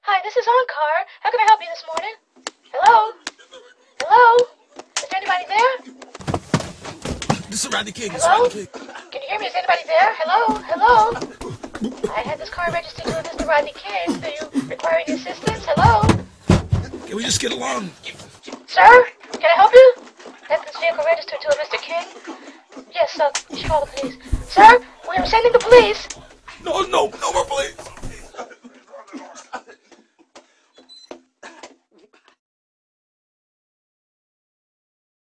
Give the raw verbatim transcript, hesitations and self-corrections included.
Hi, this is Onkar. How can I help you this morning? Hello? Hello? Is there anybody there? This is Rodney King. This is Hello? Rodney King. Can you hear me? Is anybody there? Hello? Hello? I had this car registered to a Mister Rodney King. Do you require any assistance? Hello? Can we just get along? Sir? Can I help you? Had this vehicle registered to a Mister King? Yes, uh, you should call the police. Sir? We are sending the police. No, no, no more, please.